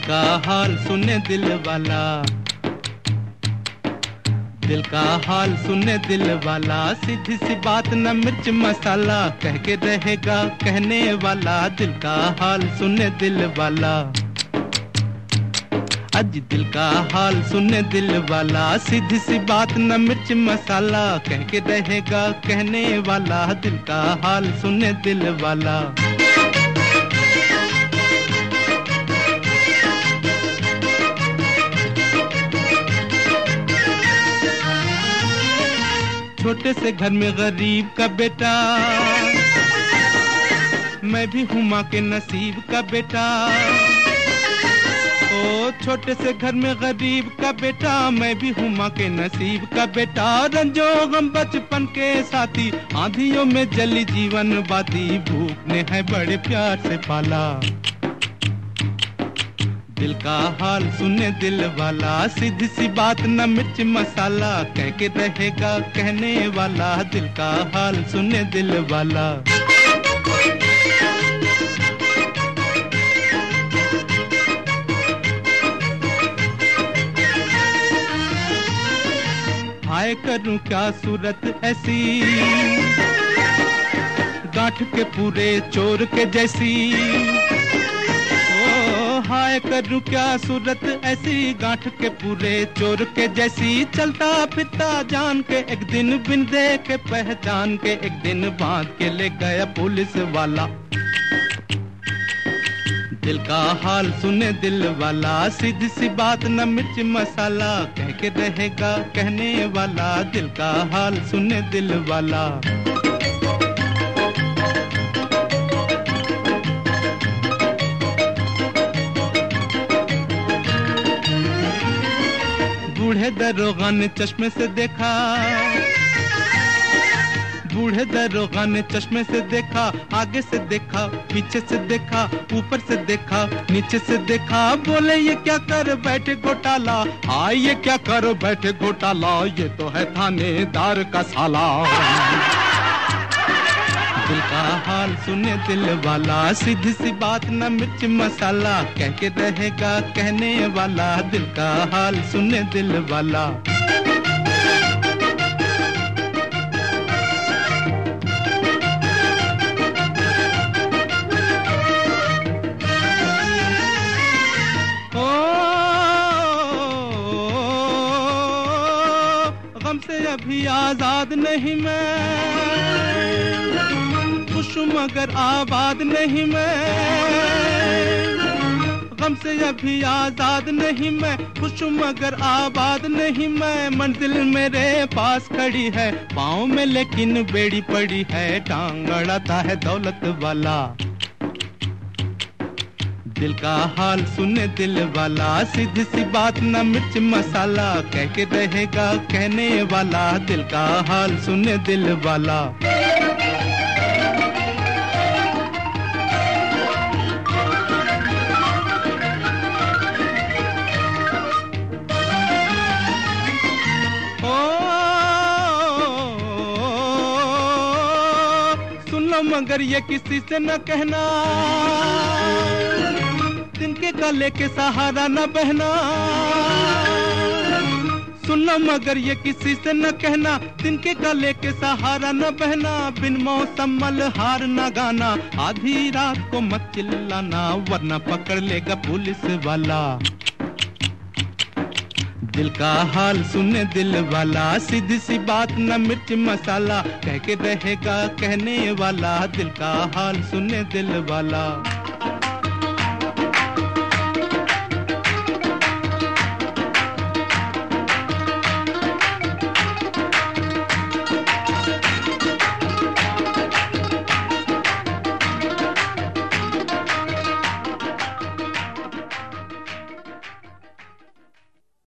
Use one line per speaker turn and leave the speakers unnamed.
का हाल सुने दिल वाला, दिल का हाल सुने दिल वाला, सीधी सी बात न मिर्च मसाला, कह के रहेगा कहने वाला, दिल का हाल सुने दिल वाला। आज दिल का हाल सुने दिल वाला, सीधी सी बात न मिर्च मसाला, कह के रहेगा कहने वाला, दिल का हाल सुने दिल वाला। छोटे से घर में गरीब का बेटा, मैं भी हूँ माँ के नसीब का बेटा। ओ छोटे से घर में गरीब का बेटा, मैं भी हूँ माँ के नसीब का बेटा। रंजो गम बचपन के साथी, आंधियों में जली जीवन बाती, भूख ने है बड़े प्यार से पाला। दिल का हाल सुने दिल वाला, सीधी सी बात न मिर्च मसाला, कह के रहेगा कहने वाला, दिल का हाल सुने दिल वाला। हाय करूं क्या सूरत ऐसी, गांठ के पूरे चोर के जैसी। हाय करूं क्या सूरत ऐसी, गांठ के पूरे चोर के जैसी। चलता फिरता जान के एक दिन, बिन देखे पहचान के एक दिन, बांध के ले गया पुलिस वाला। दिल का हाल सुने दिल वाला, सीधी सी बात न मिर्च मसाला, कह के रहेगा कहने वाला, दिल का हाल सुने दिल वाला। बूढ़े दरोगा ने चश्मे से देखा, बूढ़े दरोगा ने चश्मे से देखा, आगे से देखा, पीछे से देखा, ऊपर से देखा, नीचे से देखा। बोले ये क्या कर बैठे घोटाला, हाँ ये क्या कर बैठे घोटाला, ये तो है थानेदार का साला। दिल का हाल सुने दिल वाला, सीधी सी बात न मिर्च मसाला, कह के रहेगा कहने वाला, दिल का हाल सुने दिल वाला। ओ गम से अभी आजाद नहीं मैं, खुश मगर आबाद नहीं मैं। गम से अभी आजाद नहीं मैं, खुश मगर आबाद नहीं मैं। मंजिल मेरे पास खड़ी है, पाँव में लेकिन बेड़ी पड़ी है, टांग अड़ाता है दौलत वाला। दिल का हाल सुने दिल वाला, सीधी सी बात न मिर्च मसाला, कह के रहेगा कहने वाला, दिल का हाल सुने दिल वाला। मगर ये किसी से न कहना, तिनके गले के सहारा न बहना। सुन लो मगर ये किसी से न कहना, तिनके गले के सहारा न बहना। बिन मौसम मलहार न गाना, आधी रात को मत चिल्लाना, वरना पकड़ लेगा पुलिस वाला। दिल का हाल सुने दिल वाला, सीधी सी बात न मिर्च मसाला, कह के रहेगा कहने वाला, दिल का हाल सुने दिल वाला।